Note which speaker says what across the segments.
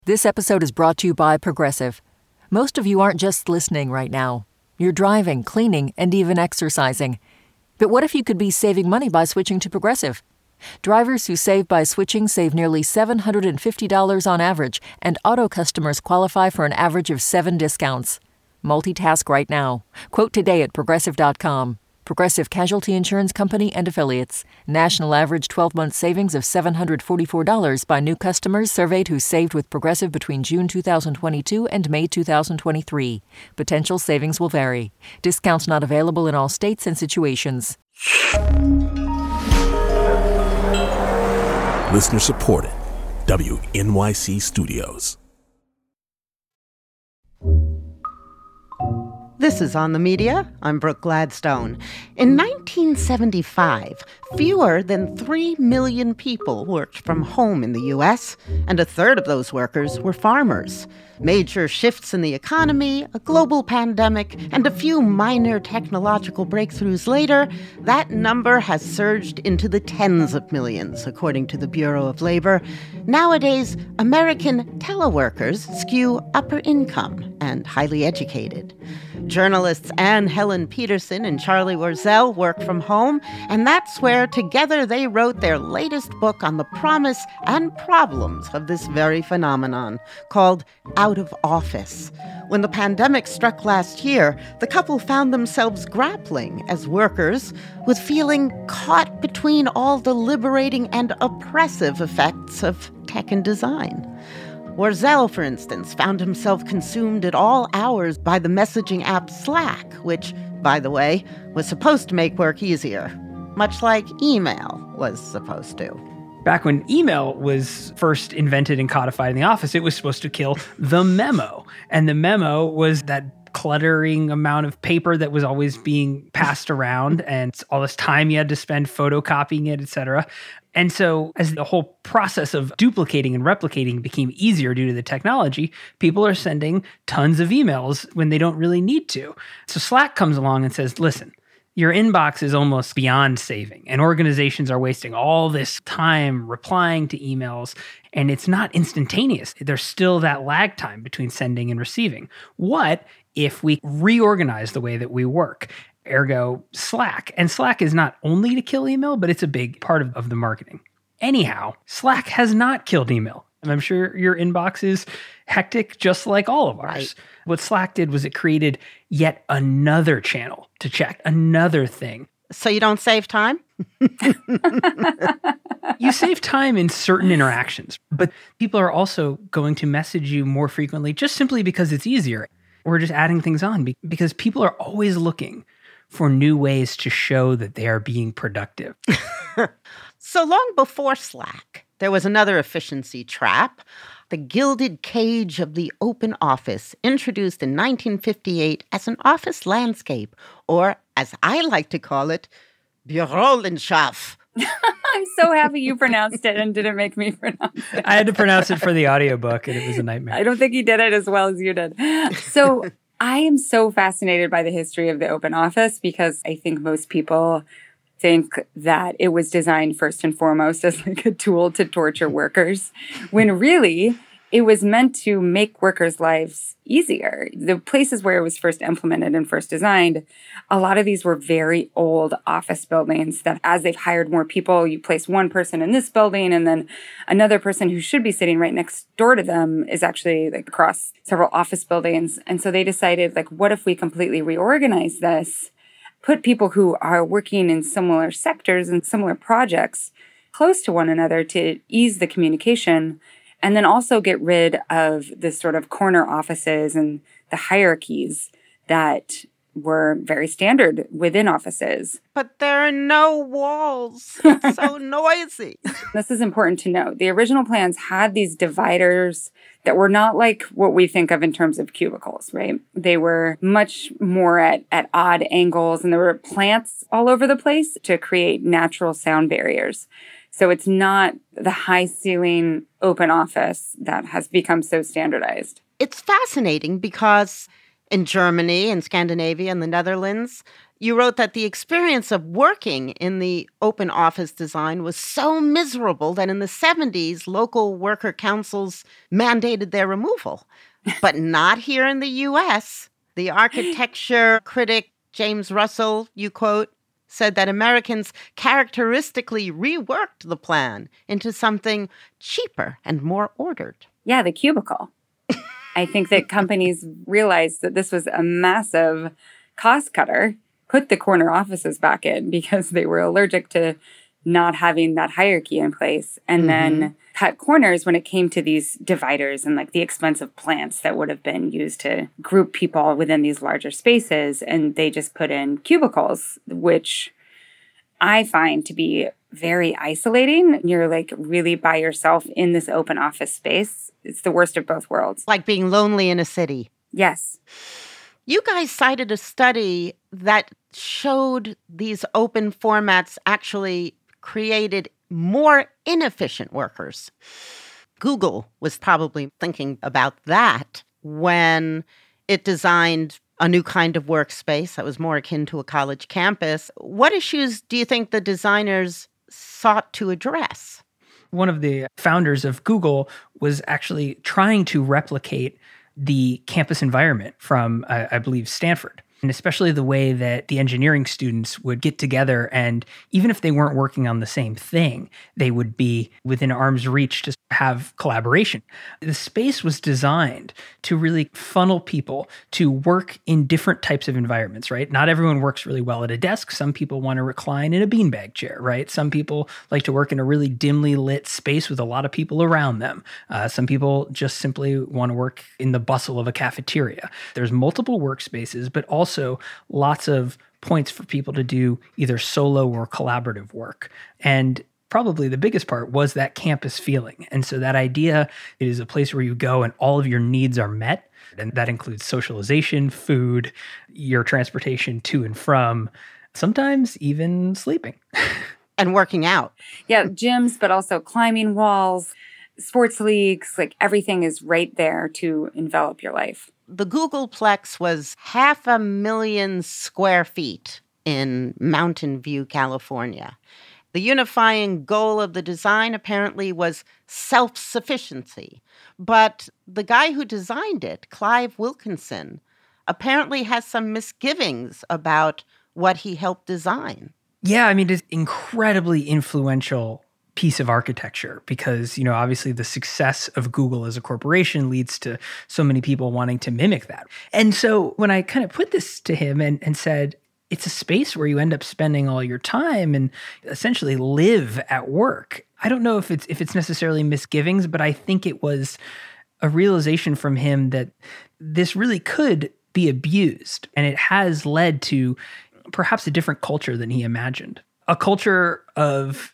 Speaker 1: This episode is brought to you by Progressive. Most of you aren't just listening right now. You're driving, cleaning, and even exercising. But what if you could be saving money by switching to Progressive? Drivers who save by switching save nearly $750 on average, and auto customers qualify for an average of 7 discounts. Multitask right now. Quote today at Progressive.com. Progressive Casualty Insurance Company and Affiliates. National average 12-month savings of $744 by new customers surveyed who saved with Progressive between June 2022 and May 2023. Potential savings will vary. Discounts not available in all states and situations.
Speaker 2: Listener supported. WNYC Studios.
Speaker 3: This is On the Media. I'm Brooke Gladstone. In 1975, fewer than 3 million people worked from home in the U.S., and a third of those workers were farmers. Major shifts in the economy, a global pandemic, and a few minor technological breakthroughs later, that number has surged into the tens of millions, according to the Bureau of Labor. Nowadays, American teleworkers skew upper income and highly educated. Journalists Anne Helen Peterson and Charlie Warzel work from home, and that's where together they wrote their latest book on the promise and problems of this very phenomenon, called Out of Office. When the pandemic struck last year, the couple found themselves grappling as workers with feeling caught between all the liberating and oppressive effects of tech and design. Warzel, for instance, found himself consumed at all hours by the messaging app Slack, which, by the way, was supposed to make work easier, much like email was supposed to.
Speaker 4: Back when email was first invented and codified in the office, it was supposed to kill the memo. And the memo was that cluttering amount of paper that was always being passed around and all this time you had to spend photocopying it, et cetera. And so as the whole process of duplicating and replicating became easier due to the technology, people are sending tons of emails when they don't really need to. So Slack comes along and says, listen, your inbox is almost beyond saving, and organizations are wasting all this time replying to emails, and it's not instantaneous. There's still that lag time between sending and receiving. What if we reorganize the way that we work? Ergo Slack. And Slack is not only to kill email, but it's a big part of the marketing. Anyhow, Slack has not killed email. And I'm sure your inbox is hectic just like all of ours. Right. What Slack did was it created yet another channel to check, another thing.
Speaker 3: So you don't save time?
Speaker 4: You save time in certain interactions, but people are also going to message you more frequently just simply because it's easier. We're just adding things on because people are always looking for new ways to show that they are being productive.
Speaker 3: So long before Slack, there was another efficiency trap, the Gilded Cage of the Open Office, introduced in 1958 as an office landscape, or as I like to call it, Bürolandschaft.
Speaker 5: I'm so happy you pronounced it and didn't make me pronounce it.
Speaker 4: I had to pronounce it for the audiobook, and it was a nightmare.
Speaker 5: I don't think you did it as well as you did. So I am so fascinated by the history of the open office because I think most people think that it was designed first and foremost as like a tool to torture workers, when really it was meant to make workers' lives easier. The places where it was first implemented and first designed, a lot of these were very old office buildings that as they've hired more people, you place one person in this building and then another person who should be sitting right next door to them is actually like across several office buildings. And so they decided, like, what if we completely reorganize this, put people who are working in similar sectors and similar projects close to one another to ease the communication, and then also get rid of this sort of corner offices and the hierarchies that were very standard within offices.
Speaker 3: But there are no walls. It's so noisy.
Speaker 5: This is important to note. The original plans had these dividers that were not like what we think of in terms of cubicles, right? They were much more at odd angles, and there were plants all over the place to create natural sound barriers. So it's not the high ceiling open office that has become so standardized.
Speaker 3: It's fascinating because in Germany and Scandinavia and the Netherlands, You wrote that the experience of working in the open office design was so miserable that in the 70s, local worker councils mandated their removal. But not here in the U.S. The architecture critic James Russell, you quote, said that Americans characteristically reworked the plan into something cheaper and more ordered.
Speaker 5: Yeah, the cubicle. I think that companies realized that this was a massive cost cutter, put the corner offices back in because they were allergic to not having that hierarchy in place, and then cut corners when it came to these dividers and like the expensive plants that would have been used to group people within these larger spaces. And they just put in cubicles, which I find to be very isolating. You're like really by yourself in this open office space. It's the worst of both worlds.
Speaker 3: Like being lonely in a city.
Speaker 5: Yes.
Speaker 3: You guys cited a study that showed these open formats actually created more inefficient workers. Google was probably thinking about that when it designed a new kind of workspace that was more akin to a college campus. What issues do you think the designers sought to address?
Speaker 4: One of the founders of Google was actually trying to replicate the campus environment from, I believe, Stanford. And especially the way that the engineering students would get together, and even if they weren't working on the same thing, they would be within arm's reach to have collaboration. The space was designed to really funnel people to work in different types of environments, right? Not everyone works really well at a desk. Some people want to recline in a beanbag chair, right? Some people like to work in a really dimly lit space with a lot of people around them. Some people just simply want to work in the bustle of a cafeteria. There's multiple workspaces, but also lots of points for people to do either solo or collaborative work. And probably the biggest part was that campus feeling. And so that idea is a place where you go and all of your needs are met. And that includes socialization, food, your transportation to and from, sometimes even sleeping.
Speaker 3: And working out.
Speaker 5: Yeah, gyms, but also climbing walls, sports leagues, like everything is right there to envelop your life.
Speaker 3: The Googleplex was 500,000 square feet in Mountain View, California. The unifying goal of the design apparently was self-sufficiency. But the guy who designed it, Clive Wilkinson, apparently has some misgivings about what he helped design.
Speaker 4: Yeah, I mean, it's incredibly influential piece of architecture because, you know, obviously the success of Google as a corporation leads to so many people wanting to mimic that. And so when I kind of put this to him and said, it's a space where you end up spending all your time and essentially live at work. I don't know if it's necessarily misgivings, but I think it was a realization from him that this really could be abused. And it has led to perhaps a different culture than he imagined. A culture of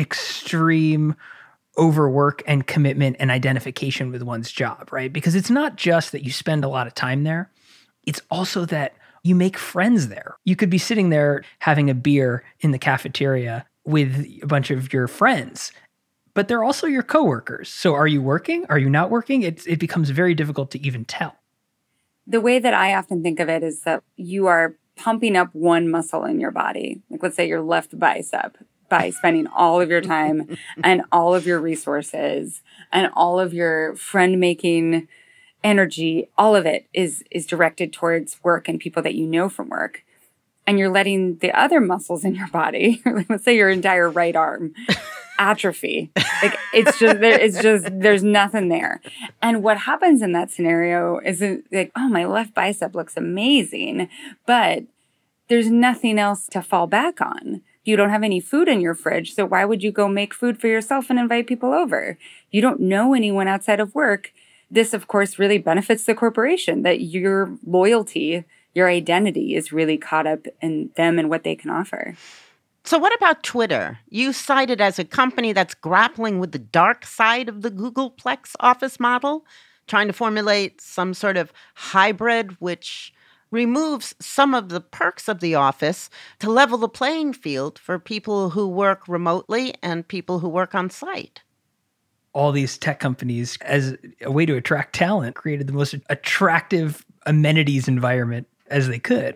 Speaker 4: extreme overwork and commitment and identification with one's job, right? Because it's not just that you spend a lot of time there. It's also that you make friends there. You could be sitting there having a beer in the cafeteria with a bunch of your friends, but they're also your coworkers. So are you working? Are you not working? It becomes very difficult to even tell.
Speaker 5: The way that I often think of it is that you are pumping up one muscle in your body. Like let's say your left bicep by spending all of your time and all of your resources and all of your friend-making energy, all of it is directed towards work and people that you know from work. And you're letting the other muscles in your body, let's say your entire right arm, atrophy. Like it's just there's nothing there. And what happens in that scenario is like, oh, my left bicep looks amazing, but there's nothing else to fall back on. You don't have any food in your fridge, so why would you go make food for yourself and invite people over? You don't know anyone outside of work. This, of course, really benefits the corporation, that your loyalty, your identity is really caught up in them and what they can offer.
Speaker 3: So what about Twitter? You cite it as a company that's grappling with the dark side of the Googleplex office model, trying to formulate some sort of hybrid which removes some of the perks of the office to level the playing field for people who work remotely and people who work on site.
Speaker 4: All these tech companies, as a way to attract talent, created the most attractive amenities environment as they could.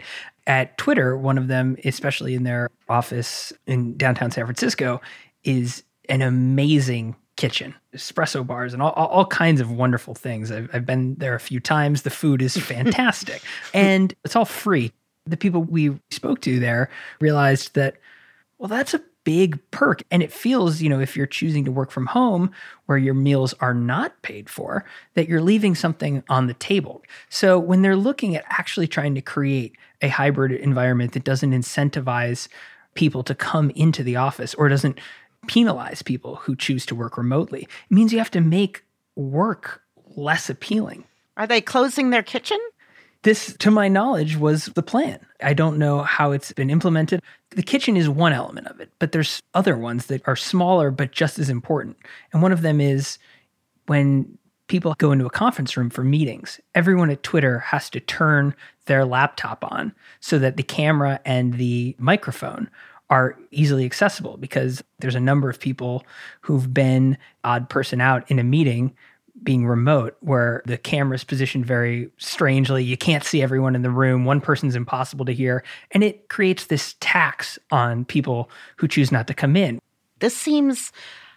Speaker 4: At Twitter, one of them, especially in their office in downtown San Francisco, is an amazing kitchen, espresso bars, and all kinds of wonderful things. I've been there a few times. The food is fantastic, and it's all free. The people we spoke to there realized that, well, that's a big perk. And it feels, if you're choosing to work from home where your meals are not paid for, that you're leaving something on the table. So when they're looking at actually trying to create a hybrid environment that doesn't incentivize people to come into the office or doesn't penalize people who choose to work remotely, it means you have to make work less appealing.
Speaker 3: Are they closing their kitchen?
Speaker 4: This, to my knowledge, was the plan. I don't know how it's been implemented. The kitchen is one element of it, but there's other ones that are smaller but just as important. And one of them is when people go into a conference room for meetings, everyone at Twitter has to turn their laptop on so that the camera and the microphone are easily accessible, because there's a number of people who've been odd person out in a meeting being remote where the camera's positioned very strangely. You can't see everyone in the room. One person's impossible to hear. And it creates this tax on people who choose not to come in.
Speaker 3: This seems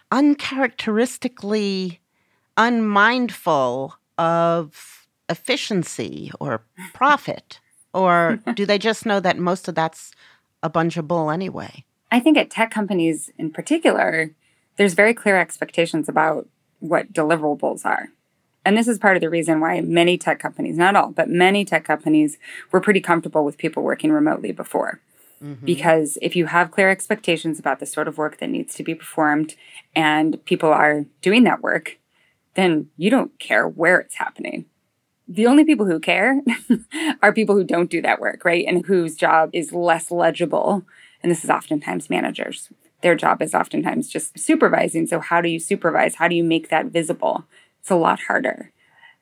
Speaker 3: uncharacteristically unmindful of efficiency or profit. Or do they just know that most of that's a bunch of bull anyway?
Speaker 5: I think at tech companies in particular, there's very clear expectations about what deliverables are. And this is part of the reason why many tech companies, not all, but many tech companies were pretty comfortable with people working remotely before. Mm-hmm. Because if you have clear expectations about the sort of work that needs to be performed and people are doing that work, then you don't care where it's happening. The only people who care are people who don't do that work, right? And whose job is less legible. And this is oftentimes managers. Their job is oftentimes just supervising. So how do you supervise? How do you make that visible? It's a lot harder.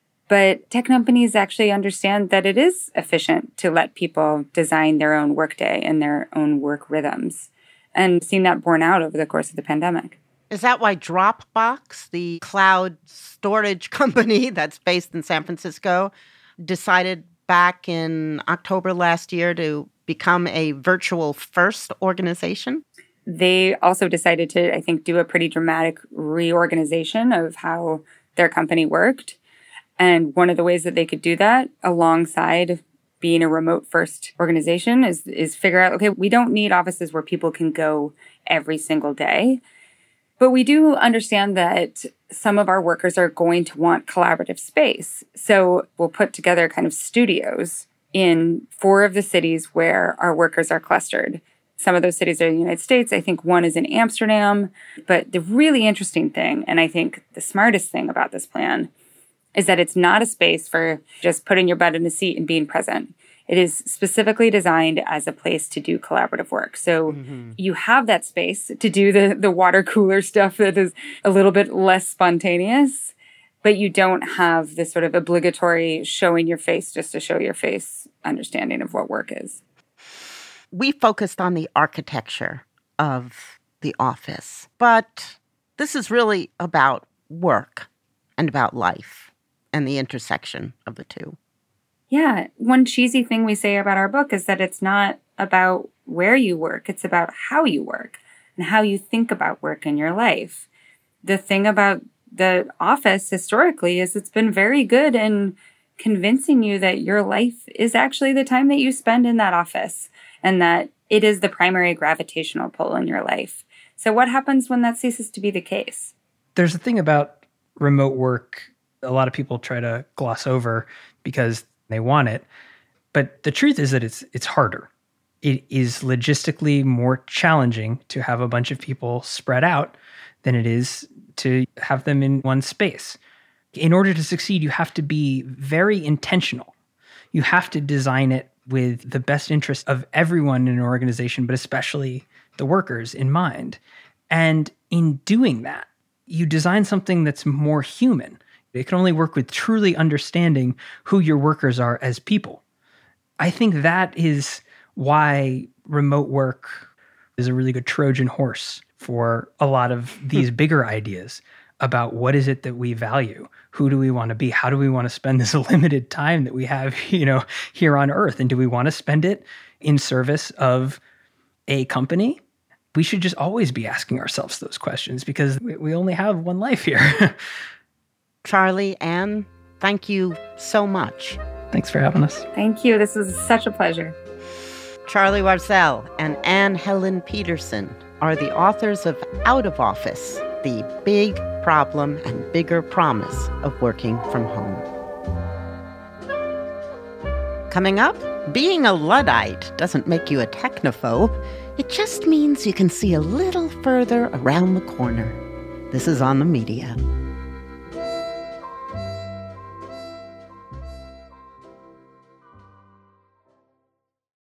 Speaker 5: But tech companies actually understand that it is efficient to let people design their own workday and their own work rhythms, and seen that borne out over the course of the pandemic.
Speaker 3: Is that why Dropbox, the cloud storage company that's based in San Francisco, decided back in October last year to become a virtual first organization?
Speaker 5: They also decided to, I think, do a pretty dramatic reorganization of how their company worked. And one of the ways that they could do that alongside being a remote first organization is figure out, okay, we don't need offices where people can go every single day. But we do understand that some of our workers are going to want collaborative space. So we'll put together kind of studios in 4 of the cities where our workers are clustered. Some of those cities are in the United States. I think one is in Amsterdam. But the really interesting thing, and I think the smartest thing about this plan, is that it's not a space for just putting your butt in a seat and being present. It is specifically designed as a place to do collaborative work. So you have that space to do the water cooler stuff that is a little bit less spontaneous, but you don't have this sort of obligatory showing your face just to show your face understanding of what work is.
Speaker 3: We focused on the architecture of the office, but this is really about work and about life and the intersection of the two.
Speaker 5: Yeah. One cheesy thing we say about our book is that it's not about where you work. It's about how you work and how you think about work in your life. The thing about the office historically is it's been very good in convincing you that your life is actually the time that you spend in that office and that it is the primary gravitational pull in your life. So what happens when that ceases to be the case?
Speaker 4: There's a thing about remote work a lot of people try to gloss over because they want it. But the truth is that it's harder. It is logistically more challenging to have a bunch of people spread out than it is to have them in one space. In order to succeed, you have to be very intentional. You have to design it with the best interest of everyone in an organization, but especially the workers in mind. And in doing that, you design something that's more human. It can only work with truly understanding who your workers are as people. I think that is why remote work is a really good Trojan horse for a lot of these bigger ideas about what is it that we value? Who do we want to be? How do we want to spend this limited time that we have, here on Earth? And do we want to spend it in service of a company, we should just always be asking ourselves those questions because we only have one life here.
Speaker 3: Charlie, Anne, thank you so much.
Speaker 4: Thanks for having us.
Speaker 5: Thank you. This was such a pleasure.
Speaker 3: Charlie Warzel and Anne Helen Peterson are the authors of Out of Office, The Big Problem and Bigger Promise of Working from Home. Coming up, being a Luddite doesn't make you a technophobe. It just means you can see a little further around the corner. This is On the Media.